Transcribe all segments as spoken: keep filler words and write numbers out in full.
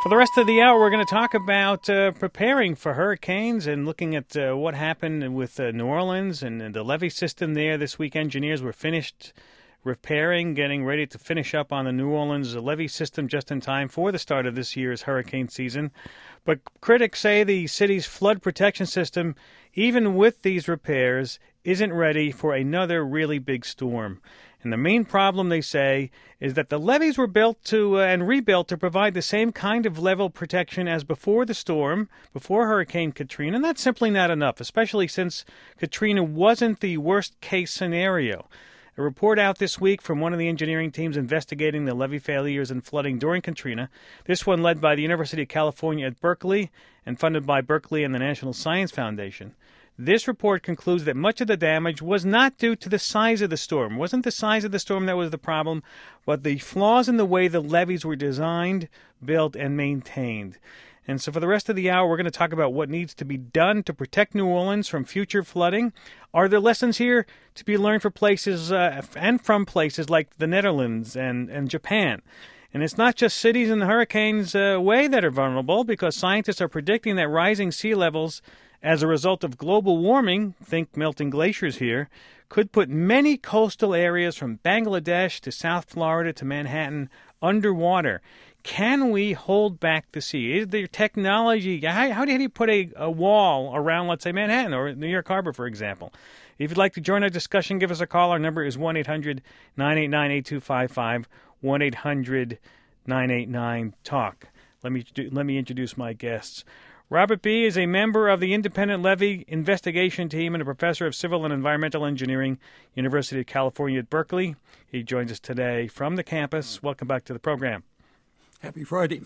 For the rest of the hour, we're going to talk about uh, preparing for hurricanes and looking at uh, what happened with uh, New Orleans and, and the levee system there. This week, engineers were finished repairing, getting ready to finish up on the New Orleans levee system just in time for the start of this year's hurricane season. But critics say the city's flood protection system, even with these repairs, isn't ready for another really big storm. And the main problem, they say, is that the levees were built to uh, and rebuilt to provide the same kind of level protection as before the storm, before Hurricane Katrina, and that's simply not enough, especially since Katrina wasn't the worst-case scenario. A report out this week from one of the engineering teams investigating the levee failures and flooding during Katrina, this one led by the University of California at Berkeley and funded by Berkeley and the National Science Foundation. This report concludes that much of the damage was not due to the size of the storm. It wasn't the size of the storm that was the problem, but the flaws in the way the levees were designed, built, and maintained. And so for the rest of the hour, we're going to talk about what needs to be done to protect New Orleans from future flooding. Are there lessons here to be learned for places uh, and from places like the Netherlands and, and Japan? And it's not just cities in the hurricane's uh, way that are vulnerable, because scientists are predicting that rising sea levels as a result of global warming, think melting glaciers here, could put many coastal areas from Bangladesh to South Florida to Manhattan underwater. Can we hold back the sea? Is there technology? How, how do you put a, a wall around, let's say, Manhattan or New York Harbor, for example? If you'd like to join our discussion, give us a call. Our number is one eight hundred nine eight nine eight two five five, one eight hundred nine eight nine talk. Let me, let me introduce my guests. Robert B. is a member of the Independent Levee Investigation Team and a professor of civil and environmental engineering, University of California at Berkeley. He joins us today from the campus. Welcome back to the program. Happy Friday.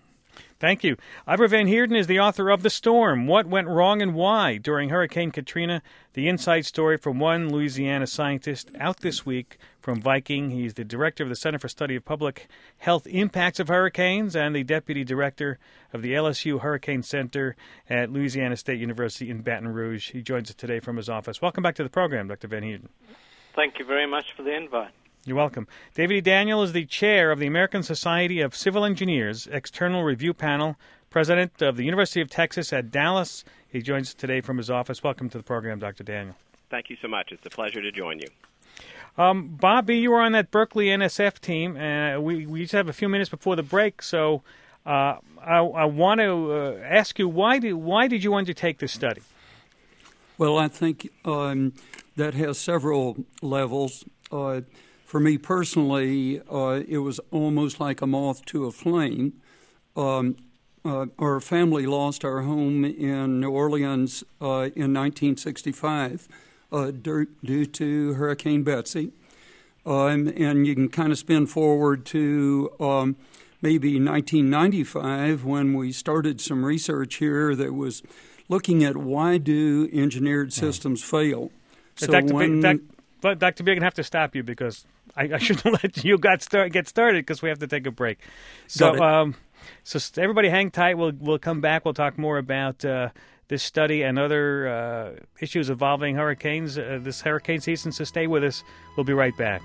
Thank you. Ivor Van Heerden is the author of The Storm, What Went Wrong and Why During Hurricane Katrina, the inside story from one Louisiana scientist, out this week from Viking. He's the director of the Center for Study of Public Health Impacts of Hurricanes and the deputy director of the L S U Hurricane Center at Louisiana State University in Baton Rouge. He joins us today from his office. Welcome back to the program, Doctor Van Heerden. Thank you very much for the invite. You're welcome. David E. Daniel is the chair of the American Society of Civil Engineers External Review Panel, president of the University of Texas at Dallas. He joins us today from his office. Welcome to the program, Doctor Daniel. Thank you so much. It's a pleasure to join you. Um, Bobby, you were on that Berkeley N S F team, and we, we just have a few minutes before the break, so uh, I, I want to uh, ask you, why did, why did you undertake this study? Well, I think um, that has several levels. Uh, For me personally, uh, it was almost like a moth to a flame. Um, uh, our family lost our home in New Orleans uh, in nineteen sixty-five uh, due, due to Hurricane Betsy. Um, and you can kind of spin forward to um, maybe nineteen ninety-five when we started some research here that was looking at why do engineered systems fail. So Doctor when... B, Doc, Doctor B, I'm going to have to stop you because I, I shouldn't let you got start, get started because we have to take a break. So, um, so everybody hang tight. We'll we'll come back. We'll talk more about uh, this study and other uh, issues involving hurricanes uh, this hurricane season. So stay with us. We'll be right back.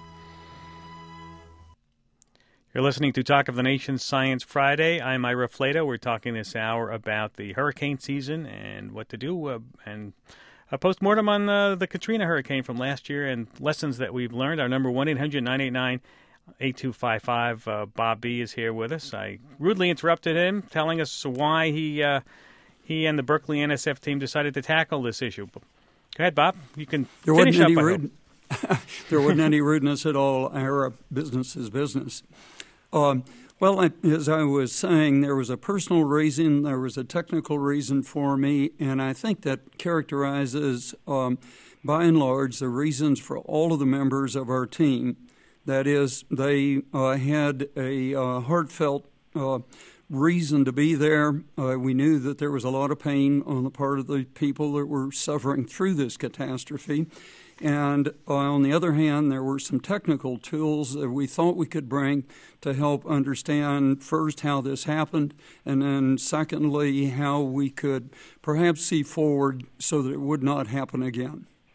You're listening to Talk of the Nation Science Friday. I'm Ira Flato. We're talking this hour about the hurricane season and what to do uh, and. A postmortem on uh, the Katrina hurricane from last year and lessons that we've learned. Our number, one eight hundred nine eight nine eight two five five. Uh, Bob B. is here with us. I rudely interrupted him, telling us why he uh, he and the Berkeley N S F team decided to tackle this issue. Go ahead, Bob. You can there finish wasn't up. Any rude, there wasn't any rudeness at all. Our business is business. Um, Well, I, as I was saying, there was a personal reason, there was a technical reason for me, and I think that characterizes, um, by and large, the reasons for all of the members of our team. That is, they uh, had a uh, heartfelt uh, reason to be there. Uh, we knew that there was a lot of pain on the part of the people that were suffering through this catastrophe. And uh, on the other hand, there were some technical tools that we thought we could bring to help understand first how this happened, and then secondly, how we could perhaps see forward so that it would not happen again.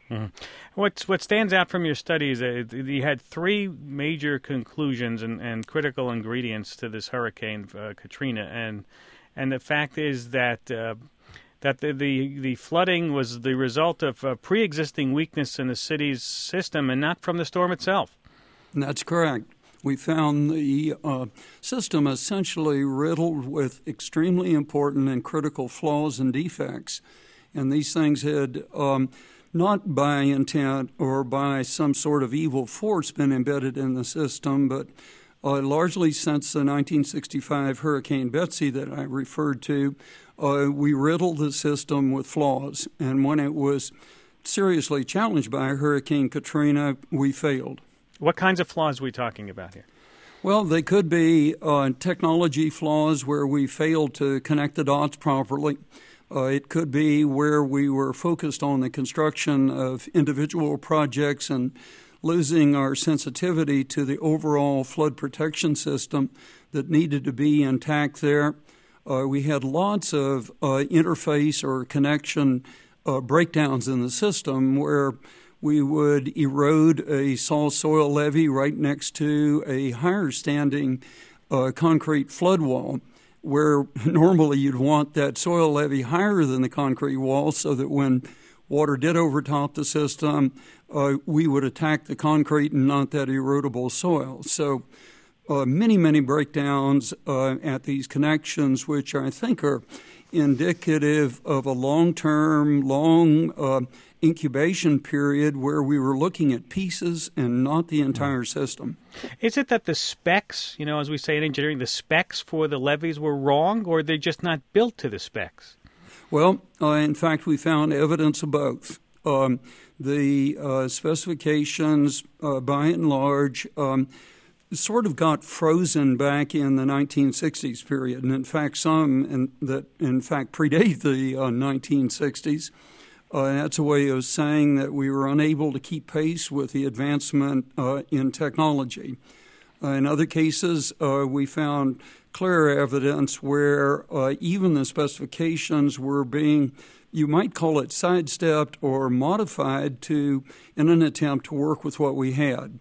Mm-hmm. What's, what stands out from your study is that you had three major conclusions and, and critical ingredients to this hurricane, uh, Katrina, and and the fact is that uh, that the, the the flooding was the result of uh, pre-existing weakness in the city's system and not from the storm itself. That's correct. We found the uh, system essentially riddled with extremely important and critical flaws and defects, and these things had um, not by intent or by some sort of evil force been embedded in the system, but uh, largely since the nineteen sixty-five Hurricane Betsy that I referred to, uh, we riddled the system with flaws. And when it was seriously challenged by Hurricane Katrina, we failed. What kinds of flaws are we talking about here? Well, they could be uh, technology flaws where we failed to connect the dots properly. Uh, it could be where we were focused on the construction of individual projects and losing our sensitivity to the overall flood protection system that needed to be intact there. Uh, we had lots of uh, interface or connection uh, breakdowns in the system where we would erode a soil levee right next to a higher standing uh, concrete flood wall, where normally you'd want that soil levee higher than the concrete wall so that when water did overtop the system, uh, we would attack the concrete and not that erodible soil. So uh, many, many breakdowns uh, at these connections, which I think are indicative of a long-term, long uh, incubation period where we were looking at pieces and not the entire system. Is it that the specs, you know, as we say in engineering, the specs for the levees were wrong, or they're just not built to the specs? Well, uh, in fact, we found evidence of both. Um, the uh, specifications, uh, by and large, um, sort of got frozen back in the nineteen sixties period, and in fact, some in, that in fact predate the uh, nineteen sixties. Uh, that's a way of saying that we were unable to keep pace with the advancement uh, in technology. Uh, in other cases, uh, we found clear evidence where uh, even the specifications were being, you might call it sidestepped or modified to in an attempt to work with what we had.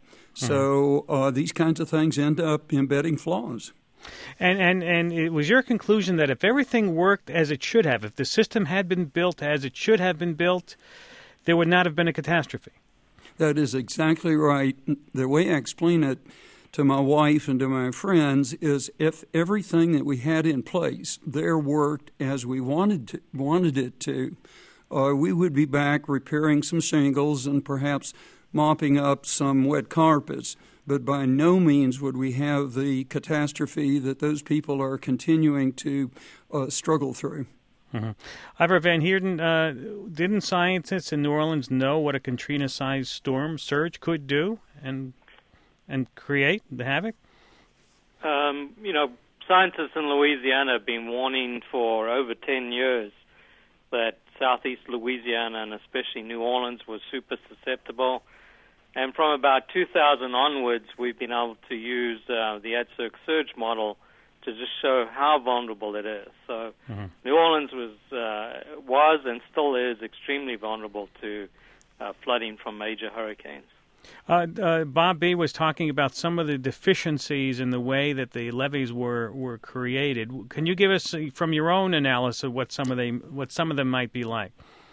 So uh, these kinds of things end up embedding flaws. And, and and it was your conclusion that if everything worked as it should have, if the system had been built as it should have been built, there would not have been a catastrophe. That is exactly right. The way I explain it to my wife and to my friends is if everything that we had in place there worked as we wanted to, wanted it to, uh, we would be back repairing some shingles and perhaps mopping up some wet carpets. But by no means would we have the catastrophe that those people are continuing to uh, struggle through. Mm-hmm. Ivor Van Heerden, uh, didn't scientists in New Orleans know what a Katrina-sized storm surge could do and and create the havoc? Um, you know, scientists in Louisiana have been warning for over ten years that southeast Louisiana and especially New Orleans was super susceptible. And from about two thousand onwards, we've been able to use uh, the ADCIRC surge model to just show how vulnerable it is. So mm-hmm. New Orleans was uh, was and still is extremely vulnerable to uh, flooding from major hurricanes. Uh, uh, Bob B. was talking about some of the deficiencies in the way that the levees were, were created. Can you give us, from your own analysis, what some of them what some of them might be like?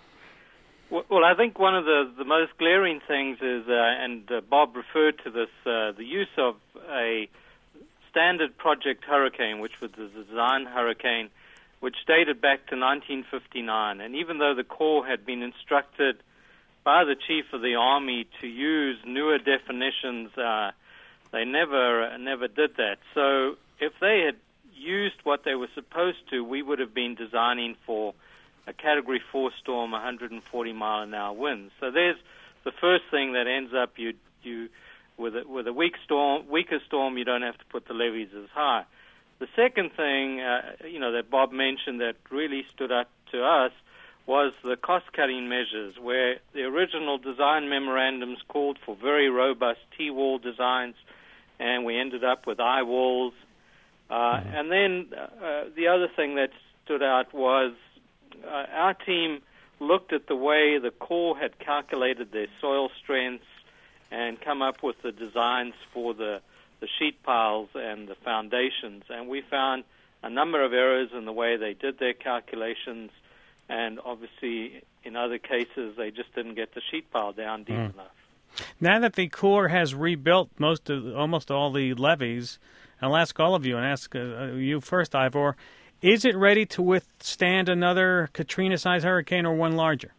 Well, I think one of the, the most glaring things is, uh, and uh, Bob referred to this, uh, the use of a standard project hurricane, which was the design hurricane, which dated back to nineteen fifty-nine. And even though the Corps had been instructed by the Chief of the Army to use newer definitions, uh, they never never did that. So if they had used what they were supposed to, we would have been designing for a Category four storm, one hundred forty mile an hour winds. So there's the first thing that ends up you you with a, with a weak storm, weaker storm. You don't have to put the levees as high. The second thing, uh, you know, that Bob mentioned that really stood out to us was the cost-cutting measures, where the original design memorandums called for very robust T-wall designs, and we ended up with I-walls. Uh, mm-hmm. And then uh, the other thing that stood out was Uh, our team looked at the way the Corps had calculated their soil strengths and come up with the designs for the, the sheet piles and the foundations. And we found a number of errors in the way they did their calculations, and obviously in other cases they just didn't get the sheet pile down deep mm. enough. Now that the Corps has rebuilt most of, almost all the levees, I'll ask all of you, and ask uh, you first, Ivor, is it ready to withstand another Katrina-sized hurricane or one larger?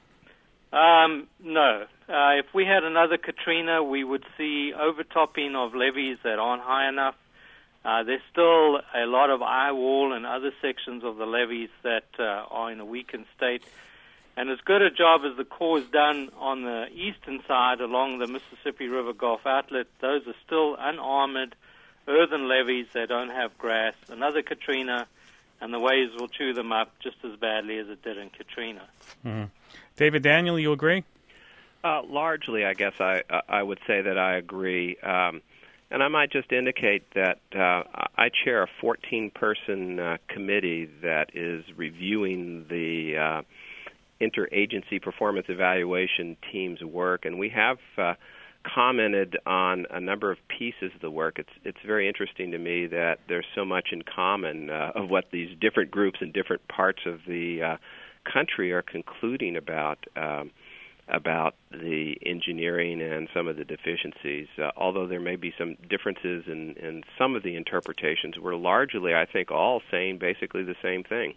Um, no. Uh, if we had another Katrina, we would see overtopping of levees that aren't high enough. Uh, there's still a lot of eye wall and other sections of the levees that uh, are in a weakened state. And as good a job as the Corps has done on the eastern side along the Mississippi River Gulf outlet, those are still unarmored earthen levees that don't have grass. Another Katrina, and the waves will chew them up just as badly as it did in Katrina. Mm-hmm. David Daniel, you agree? Uh, largely, I guess I I would say that I agree. Um, and I might just indicate that uh, I chair a fourteen-person uh, committee that is reviewing the uh, interagency performance evaluation team's work, and we have uh, commented on a number of pieces of the work. It's it's very interesting to me that there's so much in common uh, of what these different groups in different parts of the uh, country are concluding about um, about the engineering and some of the deficiencies. Uh, although there may be some differences in, in some of the interpretations, we're largely, I think, all saying basically the same thing.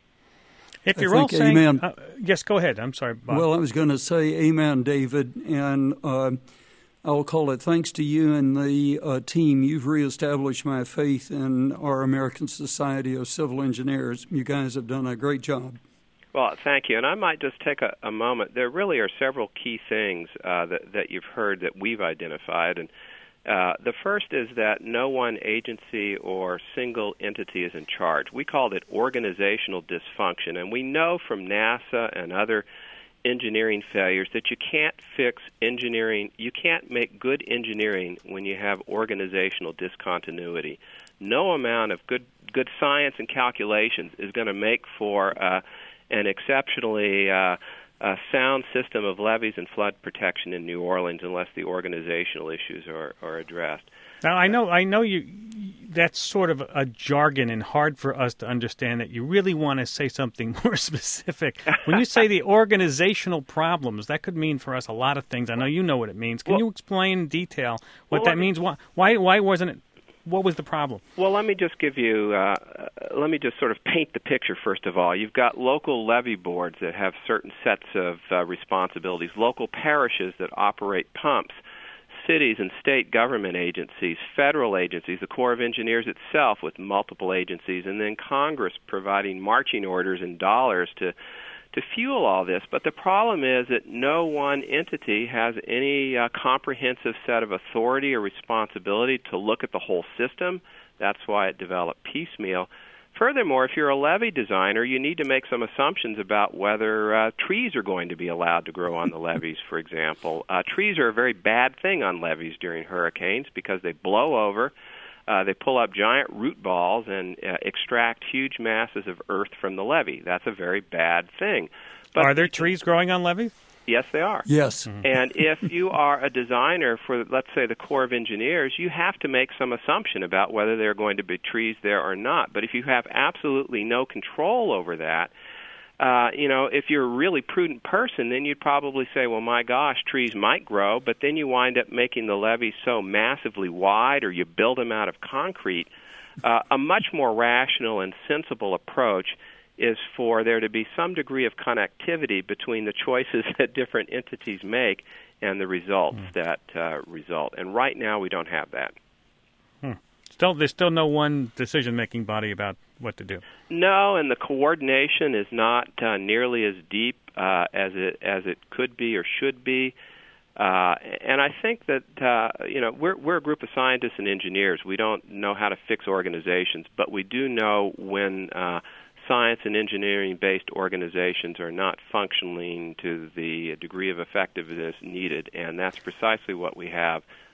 If you're all saying, amen. Uh, yes, go ahead. I'm sorry, Bob. Well, I was going to say amen, David, and uh, I'll call it thanks to you and the uh, team. You've reestablished my faith in our American Society of Civil Engineers. You guys have done a great job. Well, thank you. And I might just take a, a moment. There really are several key things uh, that, that you've heard that we've identified. And uh, the first is that no one agency or single entity is in charge. We called it organizational dysfunction. And we know from NASA and other engineering failures that you can't fix engineering. You can't make good engineering when you have organizational discontinuity. No amount of good, good science and calculations is going to make for uh, an exceptionally uh, uh, sound system of levees and flood protection in New Orleans unless the organizational issues are, are addressed. Now, I know I know you. That's sort of a jargon and hard for us to understand that you really want to say something more specific. When you say the organizational problems, that could mean for us a lot of things. I know you know what it means. Can well, you explain in detail what well, that means? Why, why why wasn't it? What was the problem? Well, let me just give you, uh, let me just sort of paint the picture, first of all. You've got local levee boards that have certain sets of uh, responsibilities, local parishes that operate pumps, cities and state government agencies, federal agencies, the Corps of Engineers itself with multiple agencies, and then Congress providing marching orders and dollars to to fuel all this. But the problem is that no one entity has any uh, comprehensive set of authority or responsibility to look at the whole system. That's why it developed piecemeal. Furthermore, if you're a levee designer, you need to make some assumptions about whether uh, trees are going to be allowed to grow on the levees, for example. Uh, trees are a very bad thing on levees during hurricanes because they blow over. Uh, they pull up giant root balls and uh, extract huge masses of earth from the levee. That's a very bad thing. But are there trees growing on levees? Yes, they are. Yes. Mm-hmm. And if you are a designer for, let's say, the Corps of Engineers, you have to make some assumption about whether there are going to be trees there or not. But if you have absolutely no control over that, Uh, you know, if you're a really prudent person, then you'd probably say, well, my gosh, trees might grow, but then you wind up making the levees so massively wide or you build them out of concrete. Uh, a much more rational and sensible approach is for there to be some degree of connectivity between the choices that different entities make and the results mm. that uh, result. And right now we don't have that. Hmm. Still, there's still no one decision-making body about what to do. No, and the coordination is not uh, nearly as deep uh, as it as it could be or should be. Uh, and I think that uh, you know we're we're a group of scientists and engineers. We don't know how to fix organizations, but we do know when uh, science and engineering-based organizations are not functioning to the degree of effectiveness needed, and that's precisely what we have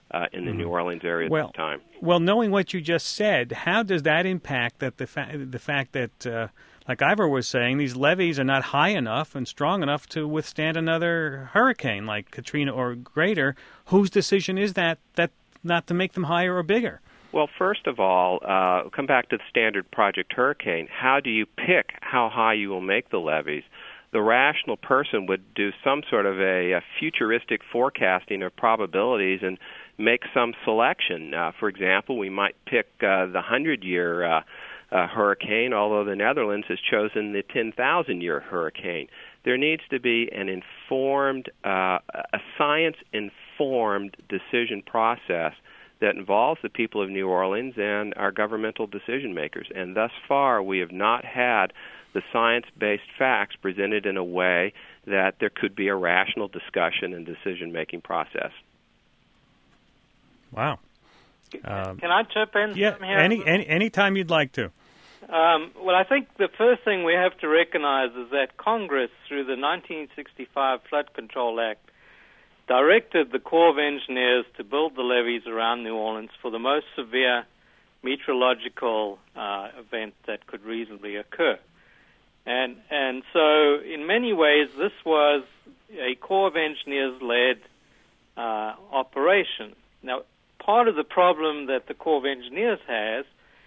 uh, in the mm-hmm. New Orleans area well, at this time. Well, knowing what you just said, how does that impact that the, fa- the fact that, uh, like Ivor was saying, these levees are not high enough and strong enough to withstand another hurricane like Katrina or greater? Whose decision is that, that not to make them higher or bigger? Well, first of all, uh, come back to the standard Project Hurricane. How do you pick how high you will make the levees? The rational person would do some sort of a, a futuristic forecasting of probabilities and make some selection. Uh, for example, we might pick uh, the hundred-year uh, uh, hurricane, although the Netherlands has chosen the ten thousand year hurricane. There needs to be an informed, uh, a science-informed decision process that involves the people of New Orleans and our governmental decision makers. And thus far, we have not had the science-based facts presented in a way that there could be a rational discussion and decision-making process. Wow. Um, Can I chip in? Yeah, here? any, any any time you'd like to. Um, well, I think the first thing we have to recognize is that Congress, through the nineteen sixty-five Flood Control Act, directed the Corps of Engineers to build the levees around New Orleans for the most severe meteorological uh, event that could reasonably occur. And and so in many ways this was a Corps of Engineers-led uh, operation. Now, part of the problem that the Corps of Engineers has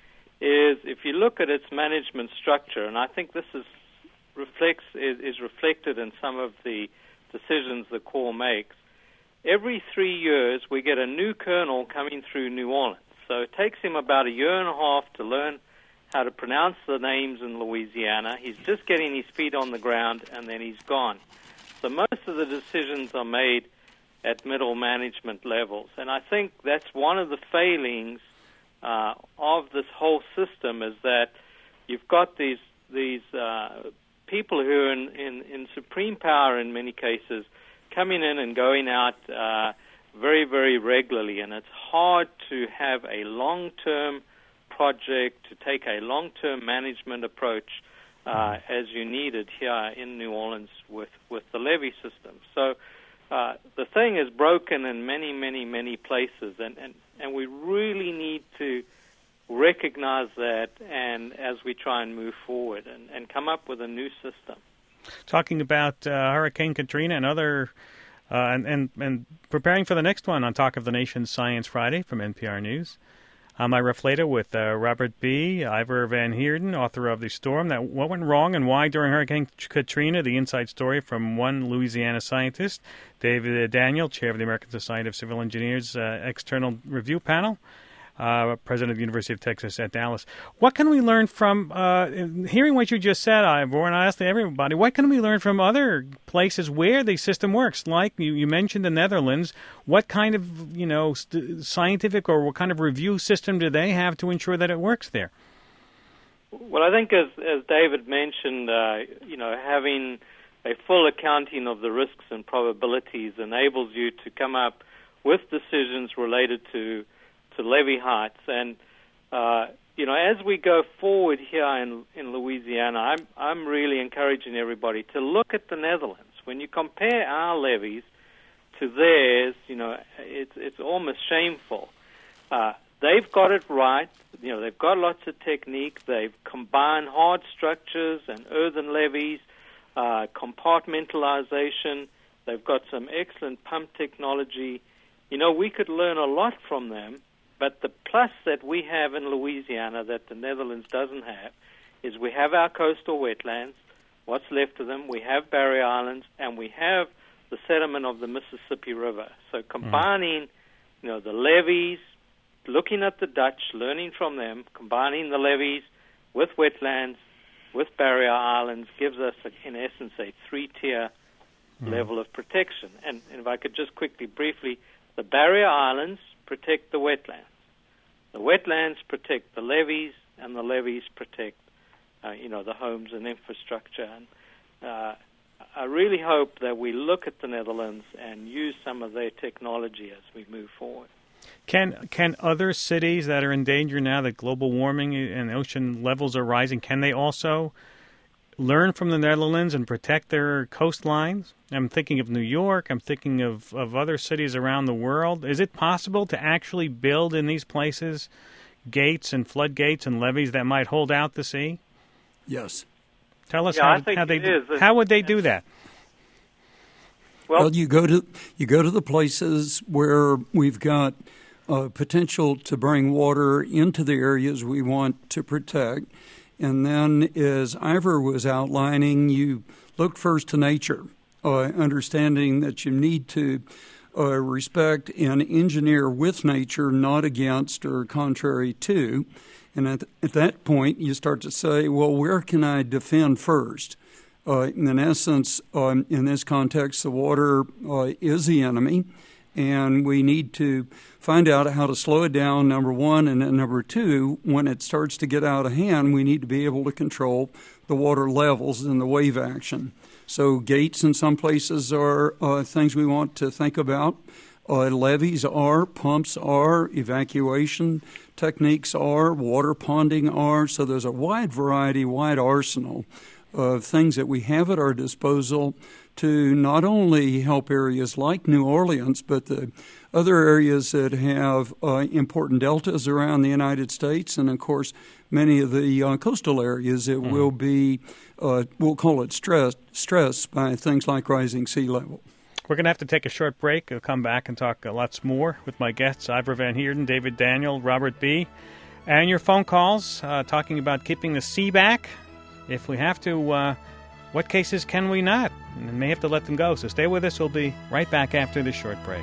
is if you look at its management structure, and I think this is reflects is, is reflected in some of the decisions the Corps makes, every three years we get a new colonel coming through New Orleans. So it takes him about a year and a half to learn how to pronounce the names in Louisiana. He's just getting his feet on the ground, and then he's gone. So most of the decisions are made at middle management levels. And I think that's one of the failings uh, of this whole system, is that you've got these these uh, people who are in, in, in supreme power in many cases, coming in and going out uh, very, very regularly, and it's hard to have a long-term project, to take a long-term management approach uh, as you needed here in New Orleans with, with the levee system. So uh, the thing is broken in many, many, many places, and, and, and we really need to recognize that and as we try and move forward and, and come up with a new system. Talking about uh, Hurricane Katrina and other uh, and, and and preparing for the next one on Talk of the Nation Science Friday from N P R News. I'm Ira Flatow with uh, Robert B. Ivor Van Heerden, author of The Storm, That What Went Wrong and Why During Hurricane Katrina, the inside story from one Louisiana scientist, David Daniel, chair of the American Society of Civil Engineers uh, External Review Panel, Uh, president of the University of Texas at Dallas. What can we learn from, uh, hearing what you just said, Ivor, and I asked everybody, what can we learn from other places where the system works? Like you, you mentioned the Netherlands. What kind of, you know, st- scientific or what kind of review system do they have to ensure that it works there? Well, I think as, as David mentioned, uh, you know, having a full accounting of the risks and probabilities enables you to come up with decisions related to to levee heights. And, uh, you know, as we go forward here in, in Louisiana, I'm, I'm really encouraging everybody to look at the Netherlands. When you compare our levees to theirs, you know, it's, it's almost shameful. Uh, they've got it right. You know, they've got lots of technique. They've combined hard structures and earthen levees, uh, compartmentalization. They've got some excellent pump technology. You know, we could learn a lot from them. But the plus that we have in Louisiana that the Netherlands doesn't have is we have our coastal wetlands, what's left of them, we have barrier islands, and we have the sediment of the Mississippi River. So combining, you know, the levees, looking at the Dutch, learning from them, combining the levees with wetlands, with barrier islands, gives us, in essence, a three-tier mm. level of protection. And, and if I could just quickly, briefly, the barrier islands protect the wetlands. The wetlands protect the levees, and the levees protect, uh, you know, the homes and infrastructure. And uh, I really hope that we look at the Netherlands and use some of their technology as we move forward. Can can other cities that are in danger now that global warming and ocean levels are rising, can they also learn from the Netherlands and protect their coastlines? I'm thinking of New York. I'm thinking of, of other cities around the world. Is it possible to actually build in these places gates and floodgates and levees that might hold out the sea? Yes. Tell us yeah, how, I think how they it is. how would they do that? Well, Well, you go to you go to the places where we've got uh, potential to bring water into the areas we want to protect, and then, as Ivor was outlining, you look first to nature, uh, understanding that you need to uh, respect and engineer with nature, not against or contrary to. And at, at that point, you start to say, well, where can I defend first? Uh, in essence, um, in this context, the water uh, is the enemy, and we need to find out how to slow it down, number one, and then number two, when it starts to get out of hand, we need to be able to control the water levels and the wave action. So gates in some places are uh, things we want to think about. Uh, levees are, pumps are, evacuation techniques are, water ponding are. So there's a wide variety, wide arsenal of things that we have at our disposal to not only help areas like New Orleans, but the other areas that have uh, important deltas around the United States, and of course many of the uh, coastal areas that mm. will be, uh, we'll call it stress, stressed by things like rising sea level. We're going to have to take a short break. We'll come back and talk lots more with my guests, Ivor Van Heerden, David Daniel, Robert B., and your phone calls uh, talking about keeping the sea back. If we have to, uh, what cases can we not? And we may have to let them go. So stay with us. We'll be right back after this short break.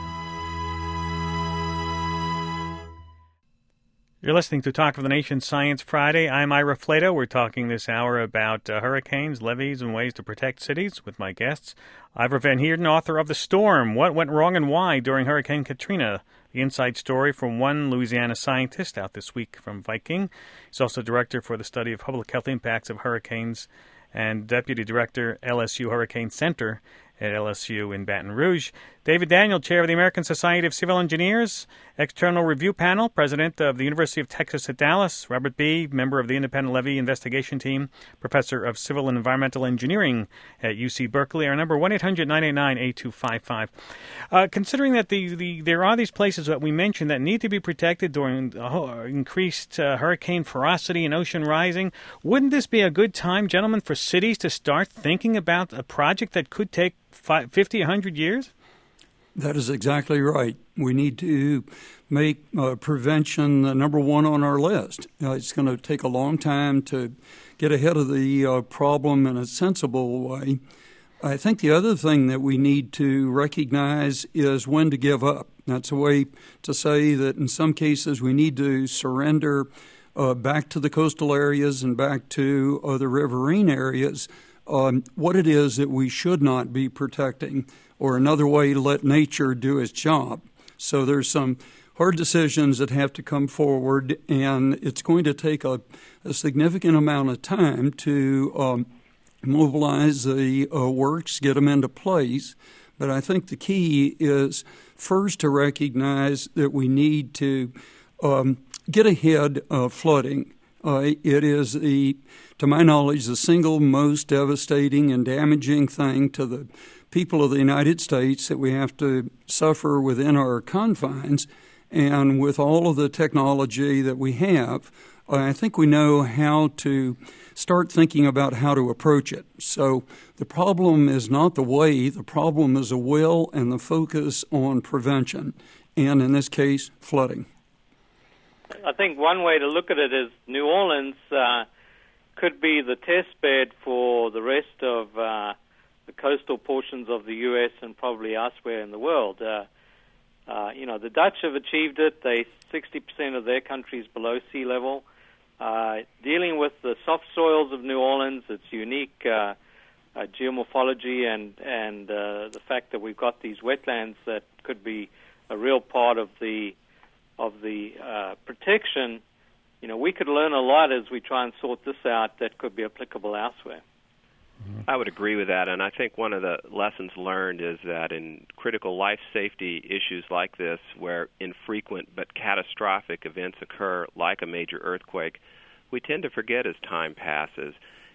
You're listening to Talk of the Nation Science Friday. I'm Ira Flato. We're talking this hour about uh, hurricanes, levees, and ways to protect cities with my guests. Ivor Van Heerden, author of The Storm, What Went Wrong and Why During Hurricane Katrina. The inside story from one Louisiana scientist out this week from Viking. He's also director for the study of public health impacts of hurricanes and deputy director, L S U Hurricane Center at L S U in Baton Rouge. David Daniel, chair of the American Society of Civil Engineers, external review panel, president of the University of Texas at Dallas. Robert B., member of the Independent Levee Investigation Team, professor of Civil and Environmental Engineering at U C Berkeley. Our number, one eight hundred nine eight nine eight two five five. Uh, considering that the, the there are these places that we mentioned that need to be protected during uh, increased uh, hurricane ferocity and ocean rising, wouldn't this be a good time, gentlemen, for cities to start thinking about a project that could take fifty, one hundred years? That is exactly right. We need to make uh, prevention uh, number one on our list. Uh, it's going to take a long time to get ahead of the uh, problem in a sensible way. I think the other thing that we need to recognize is when to give up. That's a way to say that in some cases we need to surrender uh, back to the coastal areas and back to uh, the riverine areas um, what it is that we should not be protecting, or another way, let nature do its job. So there's some hard decisions that have to come forward, and it's going to take a, a significant amount of time to um, mobilize the uh, works, get them into place. But I think the key is first to recognize that we need to um, get ahead of flooding. Uh, it is, the, to my knowledge, the single most devastating and damaging thing to the people of the United States that we have to suffer within our confines. And with all of the technology that we have, I think we know how to start thinking about how to approach it. So the problem is not the way, the problem is the will and the focus on prevention, and in this case, flooding. I think one way to look at it is New Orleans uh, could be the test bed for the rest of uh, the coastal portions of the U S and probably elsewhere in the world. Uh, uh, you know, the Dutch have achieved it. They sixty percent of their country is below sea level. Uh, dealing with the soft soils of New Orleans, its unique uh, uh, geomorphology and, and uh, the fact that we've got these wetlands that could be a real part of the of the uh, protection, you know, we could learn a lot as we try and sort this out that could be applicable elsewhere. I would agree with that, and I think one of the lessons learned is that in critical life safety issues like this, where infrequent but catastrophic events occur, like a major earthquake, we tend to forget as time passes.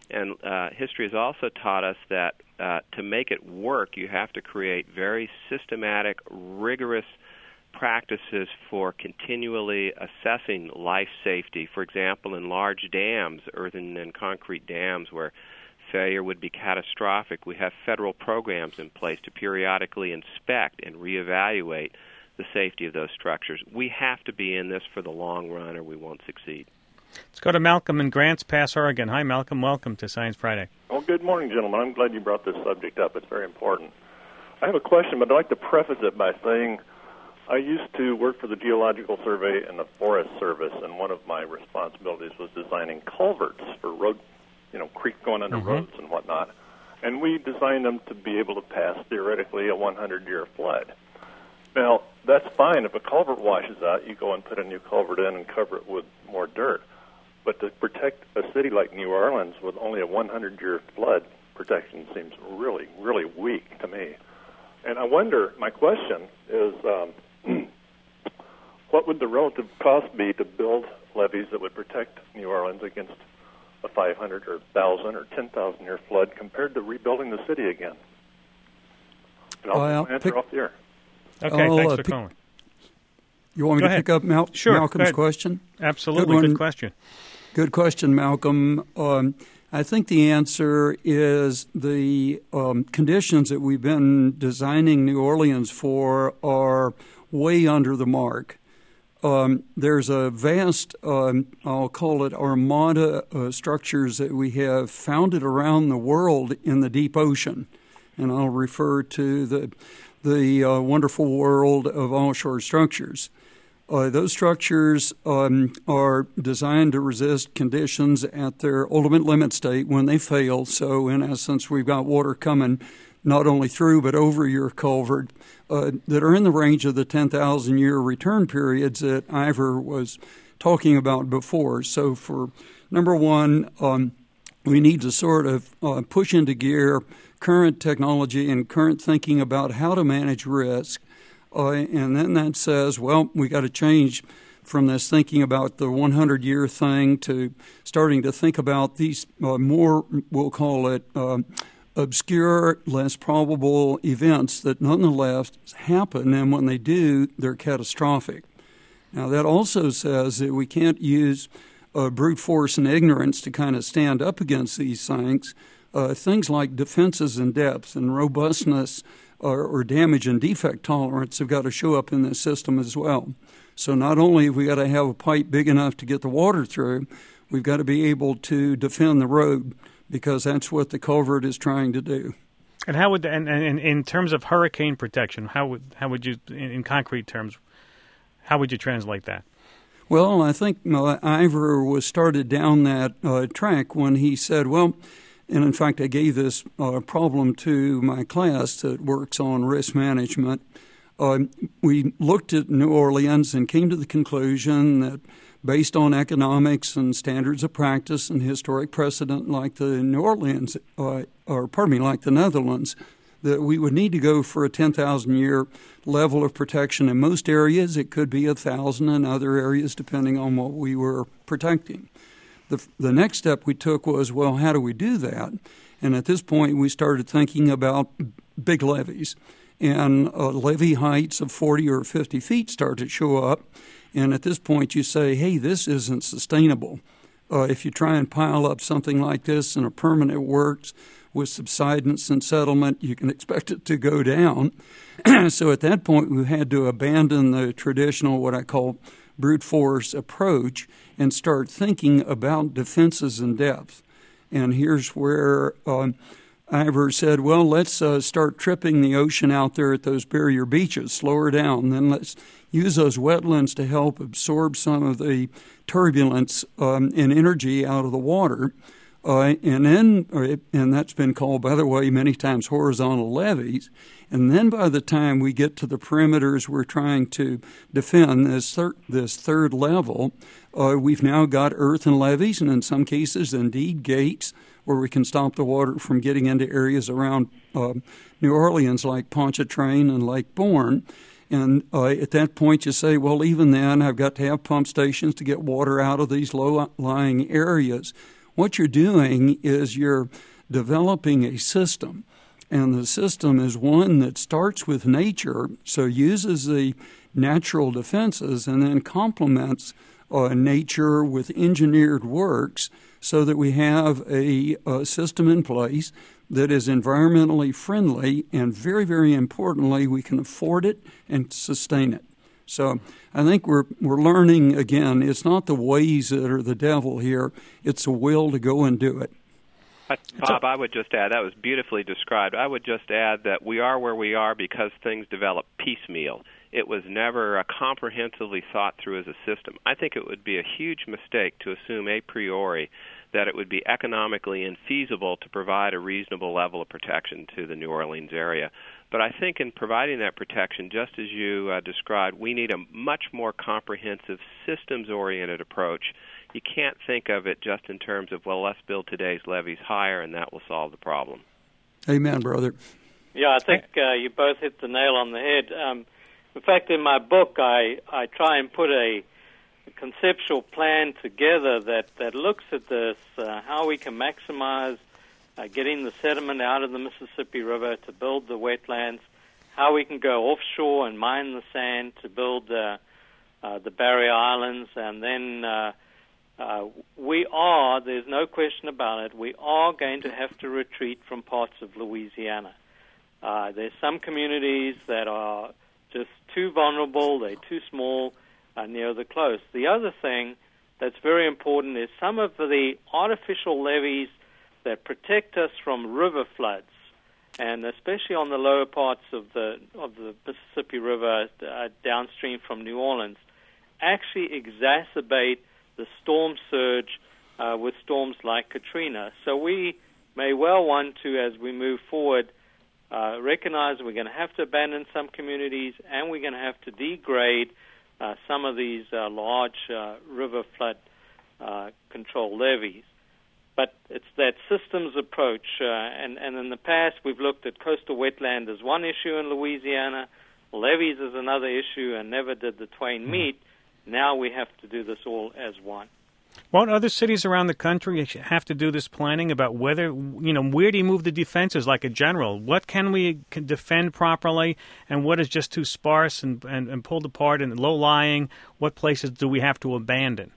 And uh, history has also taught us that uh, to make it work, you have to create very systematic, rigorous practices for continually assessing life safety. For example, in large dams, earthen and concrete dams, where failure would be catastrophic, we have federal programs in place to periodically inspect and reevaluate the safety of those structures. We have to be in this for the long run or we won't succeed. Let's go to Malcolm in Grants Pass, Oregon. Hi, Malcolm. Welcome to Science Friday. Well, good morning, gentlemen. I'm glad you brought this subject up. It's very important. I have a question, but I'd like to preface it by saying I used to work for the Geological Survey and the Forest Service, and one of my responsibilities was designing culverts for road, you know, creek going under mm-hmm. roads and whatnot. And we designed them to be able to pass, theoretically, a hundred-year flood. Now, that's fine. If a culvert washes out, you go and put a new culvert in and cover it with more dirt. But to protect a city like New Orleans with only a hundred-year flood protection seems really, really weak to me. And I wonder, my question is, um, what would the relative cost be to build levees that would protect New Orleans against a five hundred or one thousand or ten thousand year flood compared to rebuilding the city again? And I'll well, answer pick, off the air. Okay, I'll, thanks uh, for pick, calling. You want me go to ahead. pick up Mal- sure, Malcolm's question? Absolutely, good, good one. question. Good question, Malcolm. Um, I think the answer is the um, conditions that we've been designing New Orleans for are way under the mark. Um, there's a vast, um, I'll call it armada uh, structures that we have founded around the world in the deep ocean. And I'll refer to the, the uh, wonderful world of offshore structures. Uh, those structures um, are designed to resist conditions at their ultimate limit state when they fail. So, in essence, we've got water coming not only through but over your culvert uh, that are in the range of the ten thousand year return periods that Ivor was talking about before. So, for number one, um, we need to sort of uh, push into gear current technology and current thinking about how to manage risk. Uh, and then that says, well, we got to change from this thinking about the hundred-year thing to starting to think about these uh, more, we'll call it, uh, obscure, less probable events that nonetheless happen, and when they do, they're catastrophic. Now, that also says that we can't use uh, brute force and ignorance to kind of stand up against these things. Uh, things like defenses in depth and robustness Or, or damage and defect tolerance have got to show up in this system as well. So not only have we got to have a pipe big enough to get the water through, we've got to be able to defend the road because that's what the culvert is trying to do. And how would and, and in terms of hurricane protection, how would how would you, in, in concrete terms, how would you translate that? Well, I think uh, Ivor was started down that uh, track when he said, well. And in fact, I gave this uh, problem to my class that works on risk management. Uh, we looked at New Orleans and came to the conclusion that based on economics and standards of practice and historic precedent like the New Orleans, uh, or pardon me, like the Netherlands, that we would need to go for a ten thousand year level of protection. In most areas, it could be one thousand in other areas, depending on what we were protecting. The, the next step we took was, well, how do we do that? And at this point, we started thinking about big levees. And uh, levee heights of forty or fifty feet start to show up. And at this point, you say, hey, this isn't sustainable. Uh, if you try and pile up something like this in a permanent works with subsidence and settlement, you can expect it to go down. So at that point, we had to abandon the traditional, what I call brute force approach and start thinking about defenses in depth. And here's where um, Ivor said, well, let's uh, start tripping the ocean out there at those barrier beaches, slow her down, then let's use those wetlands to help absorb some of the turbulence um, and energy out of the water. Uh, and then, and that's been called, by the way, many times horizontal levees. And then by the time we get to the perimeters we're trying to defend, this, thir- this third level, uh, we've now got earthen levees, and in some cases, indeed, gates, where we can stop the water from getting into areas around uh, New Orleans like Pontchartrain and Lake Borgne. And uh, at that point, you say, well, even then, I've got to have pump stations to get water out of these low-lying areas. what you're doing is you're developing a system. And the system is one that starts with nature, so uses the natural defenses and then complements uh, nature with engineered works so that we have a, a system in place that is environmentally friendly, and very, very importantly, we can afford it and sustain it. So I think we're we're learning, again, it's not the ways that are the devil here, it's the will to go and do it. Bob, I would just add, that was beautifully described. I would just add that we are where we are because things develop piecemeal. It was never uh, comprehensively thought through as a system. I think it would be a huge mistake to assume a priori that it would be economically infeasible to provide a reasonable level of protection to the New Orleans area. But I think in providing that protection, just as you uh, described, we need a much more comprehensive, systems-oriented approach. You can't think of it just in terms of, well, let's build today's levees higher and that will solve the problem. Amen, brother. Yeah, I think uh, you both hit the nail on the head. Um, in fact, in my book, I, I try and put a, a conceptual plan together that, that looks at this, uh, how we can maximize uh, getting the sediment out of the Mississippi River to build the wetlands, how we can go offshore and mine the sand to build uh, uh, the barrier islands, and then uh, uh, we are, there's no question about it, we are going to have to retreat from parts of Louisiana. Uh, there's some communities that are just too vulnerable, they're too small uh, near the coast. The other thing that's very important is some of the artificial levees that protect us from river floods, and especially on the lower parts of the of the Mississippi River uh, downstream from New Orleans, actually exacerbate the storm surge uh, with storms like Katrina. So we may well want to, as we move forward, uh, recognize we're going to have to abandon some communities and we're going to have to degrade uh, some of these uh, large uh, river flood uh, control levees. But it's that systems approach, uh, and, and in the past we've looked at coastal wetland as one issue in Louisiana, levees as another issue, and never did the twain meet. Now we have to do this all as one. Won't other cities around the country have to do this planning about whether, you know, where do you move the defenses like a general? What can we can defend properly and what is just too sparse and, and, and pulled apart and low-lying? What places do we have to abandon?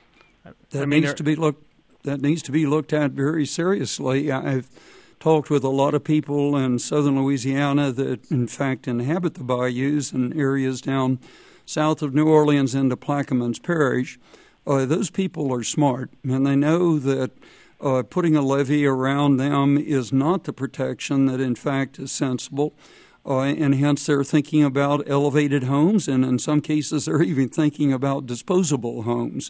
That I mean, needs to be looked that needs to be looked at very seriously. I've talked with a lot of people in southern Louisiana that, in fact, inhabit the bayous and areas down south of New Orleans into Plaquemines Parish. Uh, those people are smart, and they know that uh, putting a levee around them is not the protection that, in fact, is sensible, uh, and hence they're thinking about elevated homes, and in some cases they're even thinking about disposable homes.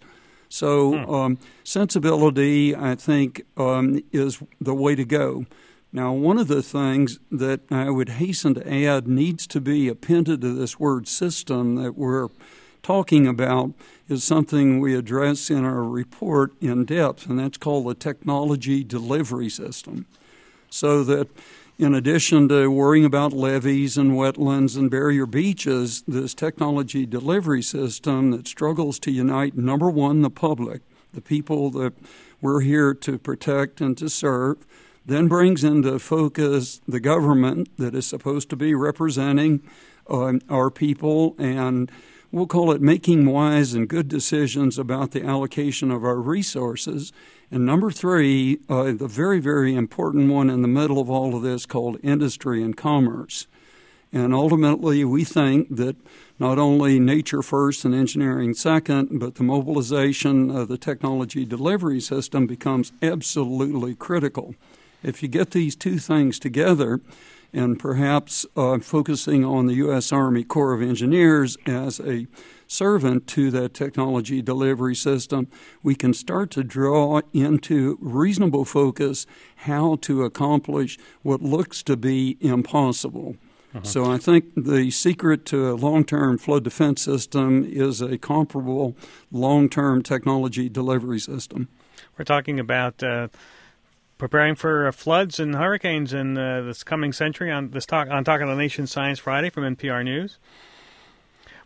So um, sensibility, I think, um, is the way to go. Now, one of the things that I would hasten to add needs to be appended to this word system that we're talking about is something we address in our report in depth, and that's called the technology delivery system. So that in addition to worrying about levees and wetlands and barrier beaches, this technology delivery system that struggles to unite, number one, the public, the people that we're here to protect and to serve, then brings into focus the government that is supposed to be representing uh, our people, and we'll call it making wise and good decisions about the allocation of our resources. And number three, uh, the very, very important one in the middle of all of this called industry and commerce. And ultimately, we think that not only nature first and engineering second, but the mobilization of the technology delivery system becomes absolutely critical. If you get these two things together, and perhaps uh, focusing on the U S Army Corps of Engineers as a servant to that technology delivery system, we can start to draw into reasonable focus how to accomplish what looks to be impossible. Uh-huh. So I think the secret to a long-term flood defense system is a comparable long-term technology delivery system. We're talking about uh, preparing for uh, floods and hurricanes in uh, this coming century on this talk on Talk of the Nation Science Friday from N P R News.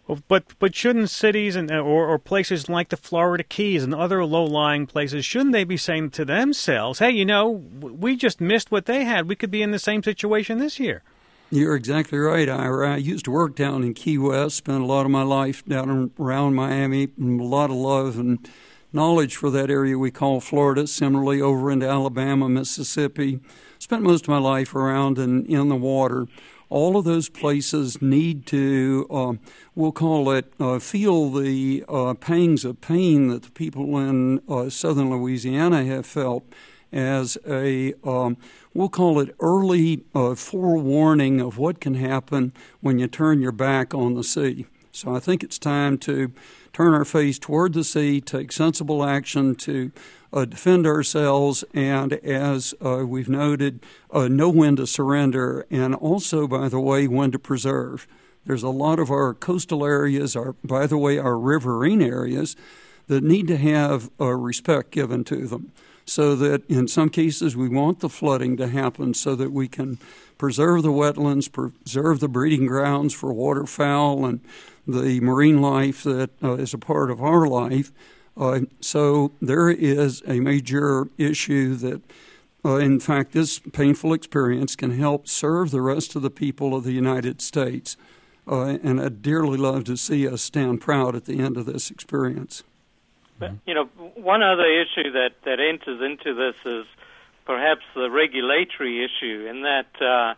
But but shouldn't cities and or, or places like the Florida Keys and other low-lying places, shouldn't they be saying to themselves, hey, you know, we just missed what they had. We could be in the same situation this year. You're exactly right, Ira. I used to work down in Key West, spent a lot of my life down around Miami, and a lot of love and knowledge for that area we call Florida. Similarly, over into Alabama, Mississippi. Spent most of my life around and in the water. All of those places need to, uh, we'll call it, uh, feel the uh, pangs of pain that the people in uh, southern Louisiana have felt as a, um, we'll call it early uh, forewarning of what can happen when you turn your back on the sea. So I think it's time to turn our face toward the sea, take sensible action to uh, defend ourselves, and as uh, we've noted, uh, know when to surrender, and also, by the way, when to preserve. There's a lot of our coastal areas, our, by the way, our riverine areas, that need to have uh, respect given to them, so that in some cases we want the flooding to happen so that we can preserve the wetlands, preserve the breeding grounds for waterfowl and the marine life that uh, is a part of our life. Uh, so there is a major issue that, uh, in fact, this painful experience can help serve the rest of the people of the United States. Uh, and I'd dearly love to see us stand proud at the end of this experience. But, you know, one other issue that, that enters into this is perhaps the regulatory issue, in that uh,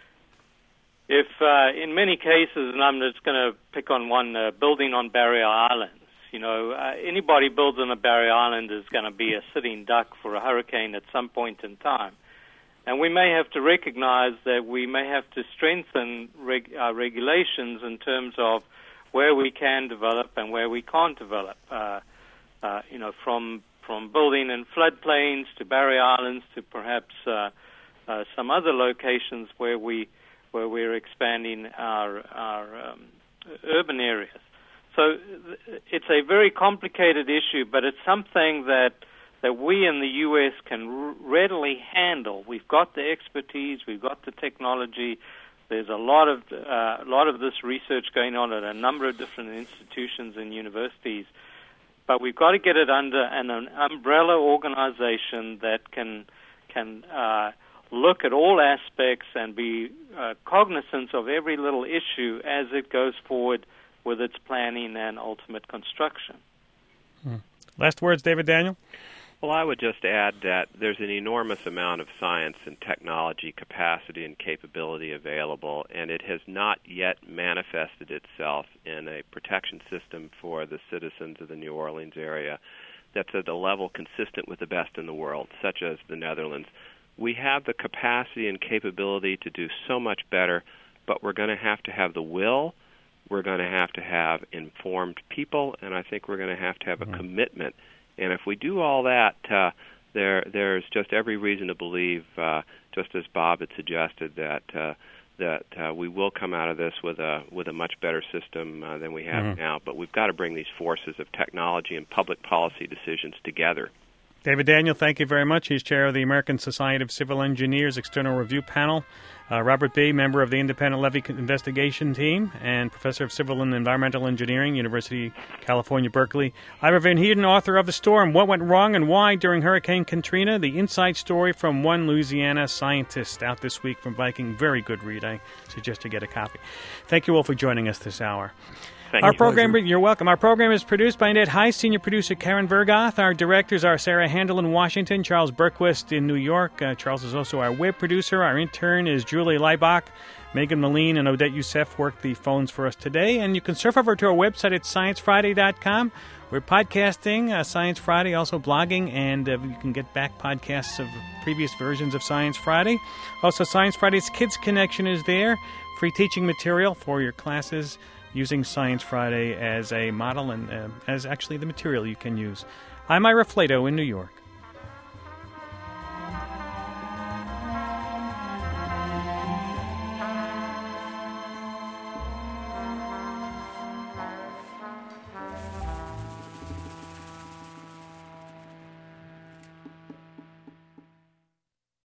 if uh, in many cases, and I'm just going to pick on one, uh, building on barrier islands, you know, uh, anybody builds on a barrier island is going to be a sitting duck for a hurricane at some point in time. And we may have to recognize that we may have to strengthen reg- our regulations in terms of where we can develop and where we can't develop. Uh, uh, you know, from from building in floodplains to barrier islands to perhaps uh, uh, some other locations where we where we're expanding our our um, urban areas. So th- it's a very complicated issue, but it's something that that we in the U S can r- readily handle. We've got the expertise, we've got the technology. There's a lot of uh, a lot of this research going on at a number of different institutions and universities, but we've got to get it under an, an umbrella organization that can can uh, look at all aspects and be uh, cognizant of every little issue as it goes forward with its planning and ultimate construction. Hmm. Last words, David Daniel? Well, I would just add that there's an enormous amount of science and technology capacity and capability available, and it has not yet manifested itself in a protection system for the citizens of the New Orleans area that's at a level consistent with the best in the world, such as the Netherlands. We have the capacity and capability to do so much better, but we're going to have to have the will, we're going to have to have informed people, and I think we're going to have to have a mm-hmm. commitment. And if we do all that, uh, there there's just every reason to believe, uh, just as Bob had suggested, that uh, that uh, we will come out of this with a with a much better system uh, than we have mm-hmm. now. But we've got to bring these forces of technology and public policy decisions together. David Daniel, thank you very much. He's chair of the American Society of Civil Engineers External Review Panel. Uh, Robert B., member of the Independent Levee Investigation Team and professor of Civil and Environmental Engineering, University of California, Berkeley. Ira Van Heerden, author of The Storm, What Went Wrong and Why During Hurricane Katrina, the inside story from one Louisiana scientist, out this week from Viking. Very good read. I suggest you get a copy. Thank you all for joining us this hour. Thank Our you. program, you're welcome. Our program is produced by Ned Heiss, senior producer Karen Vergoth. Our directors are Sarah Handel in Washington, Charles Berquist in New York. Uh, Charles is also our web producer. Our intern is Julie Leibach. Megan Moline and Odette Youssef worked the phones for us today. And you can surf over to our website at science friday dot com. We're podcasting uh, Science Friday, also blogging, and uh, you can get back podcasts of previous versions of Science Friday. Also, Science Friday's Kids Connection is there. Free teaching material for your classes, using Science Friday as a model and uh, as actually the material you can use. I'm Ira Flato in New York.